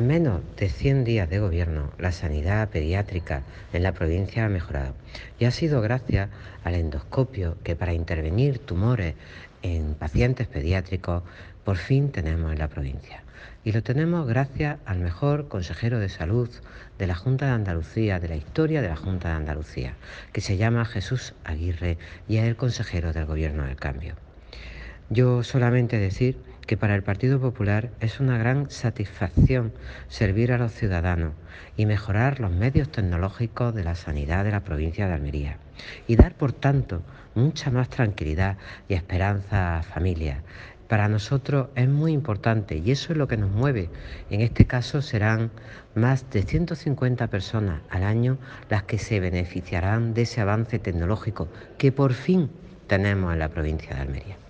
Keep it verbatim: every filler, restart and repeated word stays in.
En menos de cien días de gobierno, la sanidad pediátrica en la provincia ha mejorado. Y ha sido gracias al endoscopio que para intervenir tumores en pacientes pediátricos por fin tenemos en la provincia. Y lo tenemos gracias al mejor consejero de salud de la Junta de Andalucía, de la historia de la Junta de Andalucía, que se llama Jesús Aguirre y es el consejero del Gobierno del Cambio. Yo solamente decir que para el Partido Popular es una gran satisfacción servir a los ciudadanos y mejorar los medios tecnológicos de la sanidad de la provincia de Almería y dar, por tanto, mucha más tranquilidad y esperanza a familias. Para nosotros es muy importante y eso es lo que nos mueve. En este caso serán más de ciento cincuenta personas al año las que se beneficiarán de ese avance tecnológico que por fin tenemos en la provincia de Almería.